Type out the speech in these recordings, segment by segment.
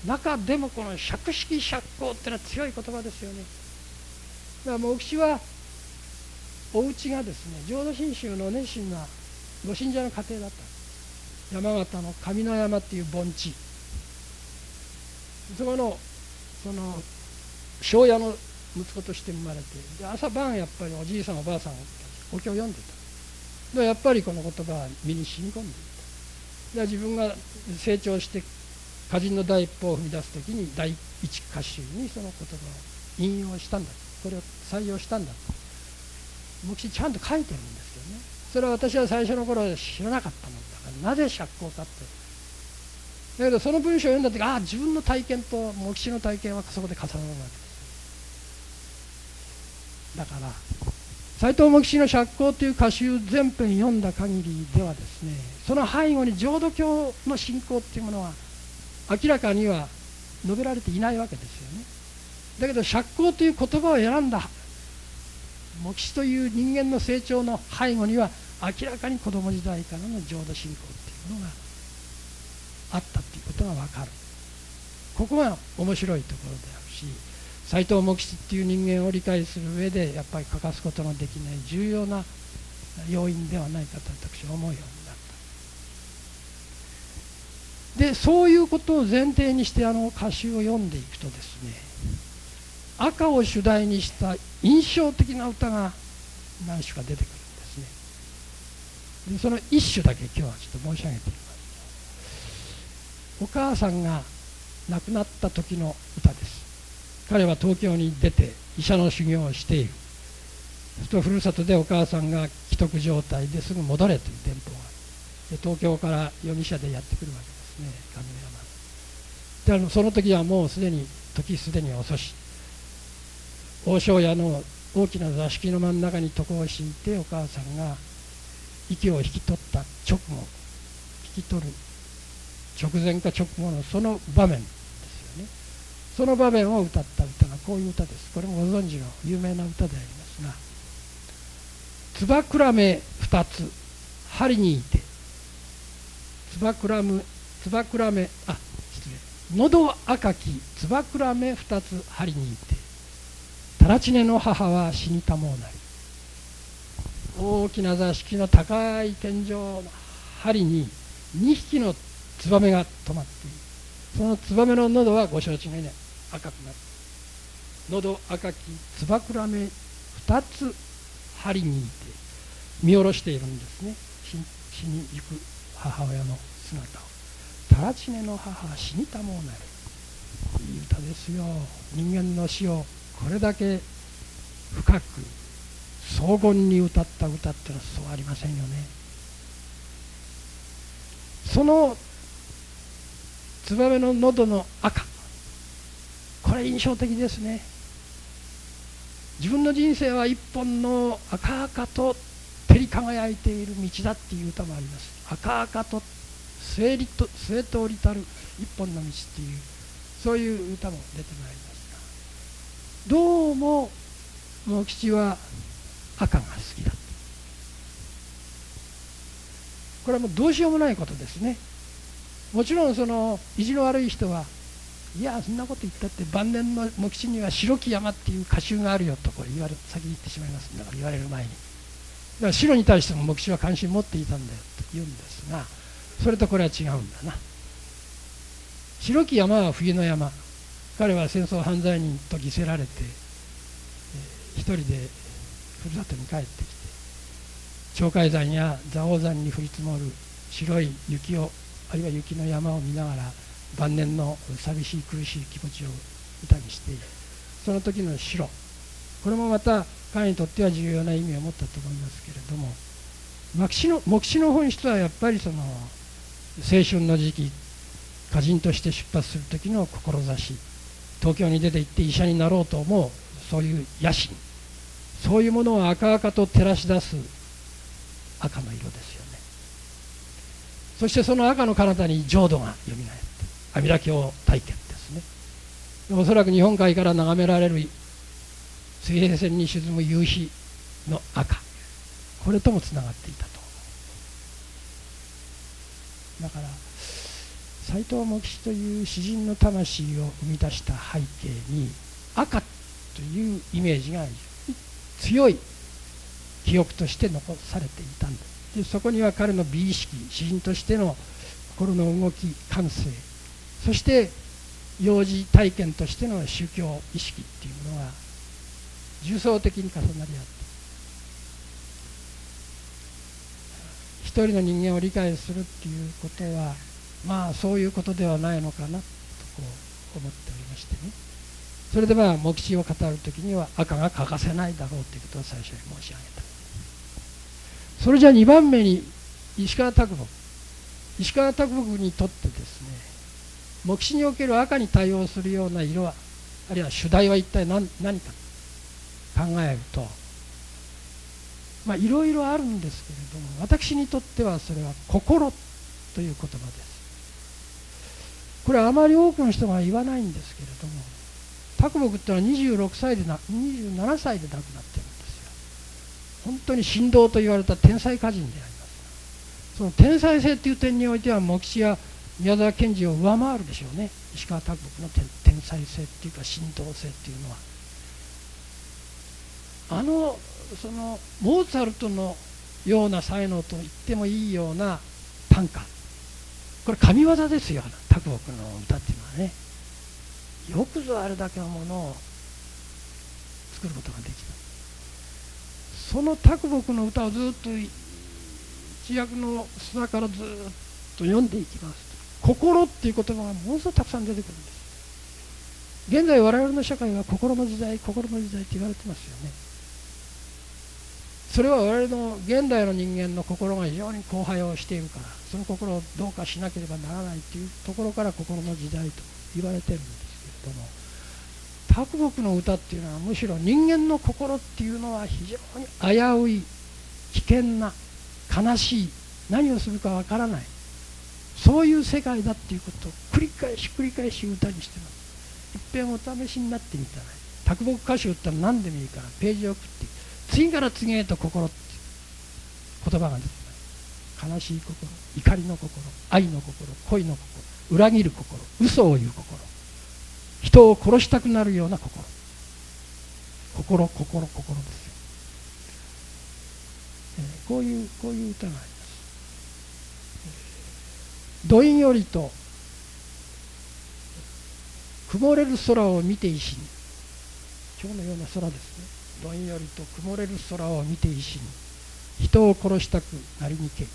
中でもこの釈式釈光ってのは強い言葉ですよね。だから牧師はお家がですね、浄土真宗の熱心なご信者の家庭だった。山形の上の山っていう盆地、そこの庄屋の息子として生まれて、で朝晩やっぱりおじいさんおばあさんお経を読んでた。でやっぱりこの言葉は身に染み込んでいた。で自分が成長して歌人の第一歩を踏み出す時に第一歌集にその言葉を引用したんだ、これを採用したんだと牧師ちゃんと書いてるんですよね。それは私は最初の頃は知らなかったもんだから、なぜ釈光かって。だけどその文章を読んだ時、ああ自分の体験と牧師の体験はそこで重なるわけです。だから斎藤牧師の釈光という歌集全編読んだ限りではですね、その背後に浄土教の信仰っていうものは明らかには述べられていないわけですよね。だけど釈光という言葉を選んだ牧師という人間の成長の背後には明らかに子供時代からの浄土信仰っていうものがあったということが分かる。ここが面白いところであるし、斎藤牧師っていう人間を理解する上でやっぱり欠かすことのできない重要な要因ではないかと私は思うようになった。でそういうことを前提にして歌集を読んでいくとですね、赤を主題にした印象的な歌が何首か出てくるんですね。でその一首だけ今日はちょっと申し上げてみます。お母さんが亡くなった時の歌です。彼は東京に出て医者の修行をしている。するとふるさとでお母さんが危篤状態ですぐ戻れという電報がある。で東京から夜汽車でやってくるわけですね、上の山で。その時はもうすでに遅し、大庄屋の大きな座敷の真ん中に床を敷いてお母さんが息を引き取った直後、引き取る直前か直後のその場面ですよね。その場面を歌った歌がこういう歌です。これもご存知の有名な歌でありますが、つばくらめ二つ針にいて、つばくらめ喉赤きつばくらめ二つ針にいて、たらちねの母は死にたもうなり。大きな座敷の高い天井の針に2匹のツバメが止まっている。そのツバメの喉はご承知のように赤くなる。喉赤きつばくらめ2つ針にいて見下ろしているんですね。死にゆく母親の姿を。たらちねの母は死にたもうなり。いい歌ですよ。人間の死をこれだけ深く荘厳に歌った歌ってのはそうありませんよね。そのツバメの喉の赤、これ印象的ですね。自分の人生は一本の赤々と照り輝いている道だっていう歌もあります。赤々と末通りたる一本の道っていう、そういう歌も出てまいりますが、どうも茂吉は赤が好きだ。これはもうどうしようもないことですね。もちろんその意地の悪い人は、いやそんなこと言ったって晩年の茂吉には白木山っていう歌集があるよとこれ先に言ってしまいます。だから言われる前に、だから白に対しても茂吉は関心持っていたんだよと言うんですが、それとこれは違うんだな。白木山は冬の山。彼は戦争犯罪人と犠牲られて、一人でふるさとに帰ってきて、鳥海山や蔵王山に降り積もる白い雪を、あるいは雪の山を見ながら晩年の寂しい苦しい気持ちを歌にしている。その時の白、これもまた彼にとっては重要な意味を持ったと思いますけれども、黙示の本質はやっぱりその青春の時期、歌人として出発する時の志、東京に出て行って医者になろうと思うそういう野心、そういうものを赤々と照らし出す赤の色ですよね。そしてその赤の彼方に浄土がよみがえって、阿弥陀経体験ですね。おそらく日本海から眺められる水平線に沈む夕日の赤、これともつながっていたと。だから斎藤茂吉という詩人の魂を生み出した背景に赤というイメージが強い記憶として残されていたんです。でそこには彼の美意識、詩人としての心の動き、感性、そして幼児体験としての宗教意識っていうものが重層的に重なり合って、一人の人間を理解するっていうことはまあそういうことではないのかなとこう思っておりましてね。それで茂吉を語るときには赤が欠かせないだろうということを最初に申し上げた。それじゃ2番目に石川啄木。石川啄木にとってですね、茂吉における赤に対応するような色は、あるいは主題は一体何か考えると、いろいろあるんですけれども、私にとってはそれは心という言葉です。これはあまり多くの人が言わないんですけれども、啄木ってのは27歳で亡くなってるんですよ。本当に神童と言われた天才歌人であります。その天才性という点においては茂吉や宮沢賢治を上回るでしょうね。石川啄木の天才性っていうか神童性っていうのは、そのモーツァルトのような才能と言ってもいいような短歌、これ神業ですよ、啄木の歌っていうのはね。よくぞあれだけのものを作ることができた。その啄木の歌をずっと一訳の砂からずっと読んでいきますと、心っていう言葉がものすごくたくさん出てくるんです。現在我々の社会は心の時代、心の時代って言われてますよね。それは我々の現代の人間の心が非常に荒廃をしているから、その心をどうかしなければならないというところから心の時代と言われてるんですけれども、啄木の歌っていうのはむしろ人間の心っていうのは非常に危うい、危険な、悲しい、何をするかわからない、そういう世界だっていうことを繰り返し歌にしてます。いっぺんお試しになってみたら、啄木歌集ってのは何でもいいからページを送って次から次へと心って言葉が出てきます。悲しい心、怒りの心、愛の心、恋の心、裏切る心、嘘を言う心、人を殺したくなるような心、心ですよ。こういう歌があります。どんよりと曇れる空を見て石に、今日のような空ですね。どんよりと曇れる空を見て石に、人を殺したくなりにけい。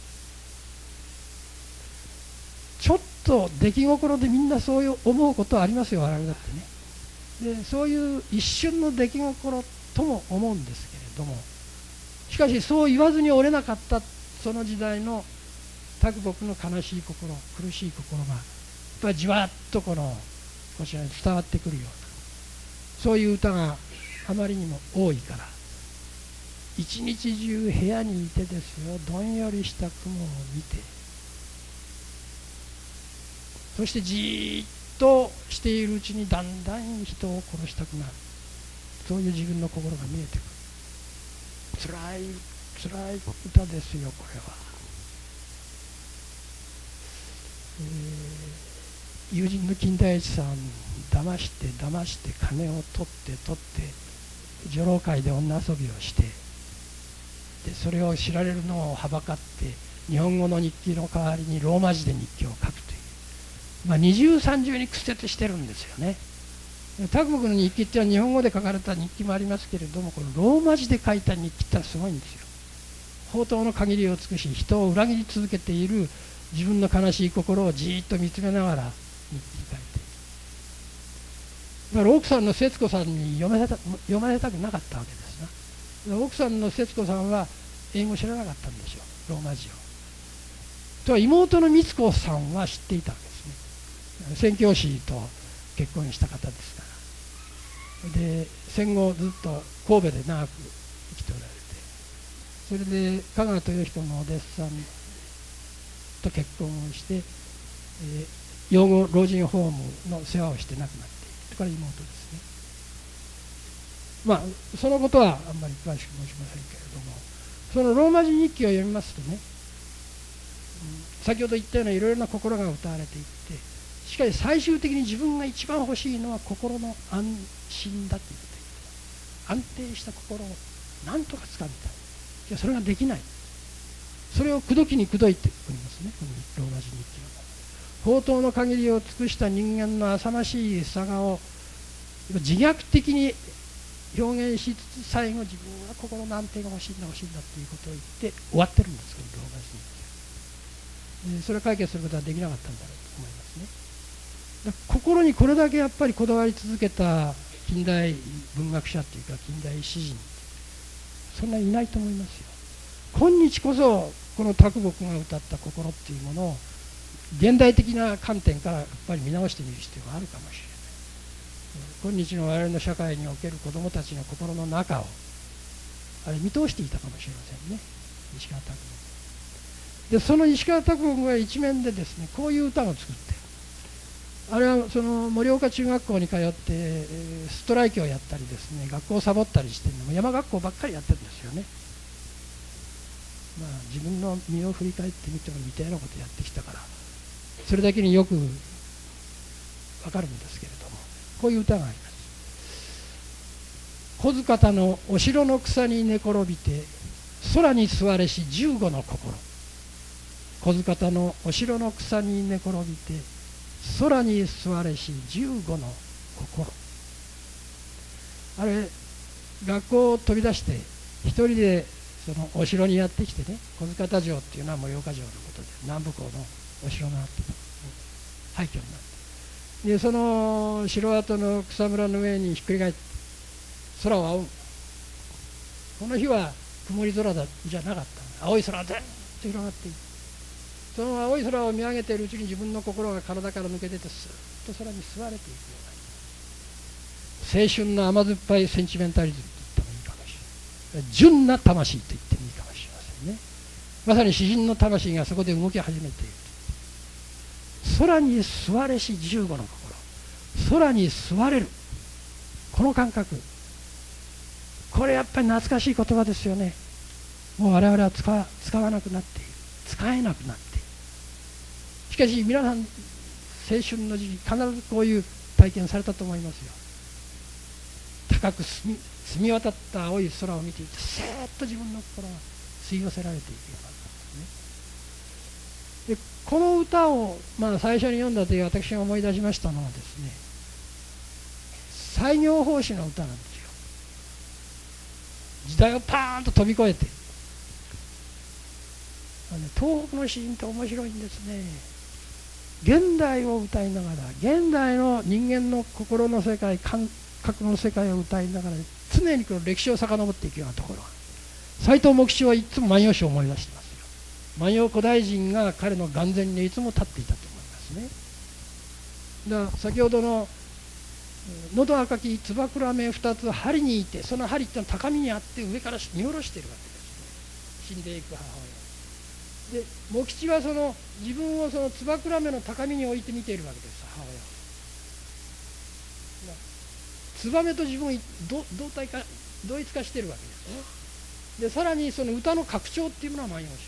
ちょっと出来心でみんなそういう思うことはありますよ、我々だってね。でそういう一瞬の出来心とも思うんですけれども、しかしそう言わずに折れなかったその時代の啄木の悲しい心、苦しい心がやっぱりじわっとこちらに伝わってくるような、そういう歌があまりにも多いから、一日中部屋にいてですよ、どんよりした雲を見て、そしてじーっとしているうちにだんだん人を殺したくなる、そういう自分の心が見えてくる。つらい歌ですよ、これは。友人の金田一さん、騙して金を取って女郎会で女遊びをして、でそれを知られるのをはばかって日本語の日記の代わりにローマ字で日記を書くという、二重三重に屈折してるんですよね。啄木の日記っていうのは日本語で書かれた日記もありますけれども、このローマ字で書いた日記ってのはすごいんですよ。法灯の限りを尽くし、人を裏切り続けている自分の悲しい心をじーっと見つめながら日記に書いて、だから奥さんの節子さんに読まれたくなかったわけですな。奥さんの節子さんは英語知らなかったんでしょう、ローマ字を。とは妹の光子さんは知っていたわけですね。宣教師と結婚した方ですから。で戦後ずっと神戸で長く生きておられて、それで香川豊彦のお弟子さんと結婚をして、養護老人ホームの世話をして亡くなっている。これ妹ですね。そのことはあんまり詳しく申しませんけれども、そのローマ字日記を読みますとね、 先ほど言ったようないろいろな心が歌われていって、しかし最終的に自分が一番欲しいのは心の安心だということを言っている。安定した心を何とか掴みたい。いやそれができない。それを口説きに口説いておりますね、このローマ字日記は。宝刀の限りを尽くした人間の浅ましいさがを自虐的に表現しつつ、最後自分は心の安定が欲しいんだ欲しいんだということを言って終わってるんです、このローマ字日記は。それを解決することはできなかったんだろうと思いますね。だから心にこれだけやっぱりこだわり続けた近代文学者というか近代詩人、そんなにいないと思いますよ。今日こそこの啄木が歌った心っていうものを現代的な観点からやっぱり見直してみる必要があるかもしれない。今日の我々の社会における子どもたちの心の中をあれ見通していたかもしれませんね、石川啄木で。その石川啄木が一面でですね、こういう歌を作って、あれはその盛岡中学校に通ってストライキをやったりですね、学校をサボったりしてるのも山学校ばっかりやってるんですよね。自分の身を振り返ってみても似たようなことやってきたからそれだけによく分かるんですけれども、こういう歌があります。小塚田のお城の草に寝転びて空に座れし15の心。小塚田のお城の草に寝転びて空に座れし15の心。あれ学校を飛び出して一人でそのお城にやってきてね、小塚田城っていうのは盛岡城のことで南部港のお城があって廃墟になって、でその城跡の草むらの上にひっくり返って空を仰ぐ。この日は曇り空じゃなかった。青い空がずっと広がっている。その青い空を見上げているうちに自分の心が体から抜け出てスーッと空に吸われていくような青春の甘酸っぱいセンチメンタリズムと言ってもいいかもしれない。純な魂と言ってもいいかもしれませんね。まさに詩人の魂がそこで動き始めている。空に座れし15の心、空に座れる、この感覚、これやっぱり懐かしい言葉ですよね。もう我々は使わなくなっている、使えなくなっている。しかし皆さん青春の時期必ずこういう体験されたと思いますよ。高く澄み渡った青い空を見ていてせーっと自分の心が吸い寄せられていくような感じですね。でこの歌を、最初に読んだという私が思い出しましたのはですね、西行法師の歌なんですよ。時代をパーンと飛び越えて、東北の詩人って面白いんですね。現代を歌いながら現代の人間の心の世界、感覚の世界を歌いながら常にこの歴史を遡っていくようなところが、斎藤茂吉はいつも万葉集を思い出してますよ。万葉古代人が彼の眼前にいつも立っていたと思いますね。だから先ほどの喉赤きつばくらめ2つ針にいて、その針ってのは高みにあって上から見下ろしているわけですね、死んでいく母親で。茂吉はその自分をそのつばくらめの高みに置いて見ているわけです、母親は。ツバメと自分を同一化しているわけですね。でさらにその歌の拡張っていうものは万葉集。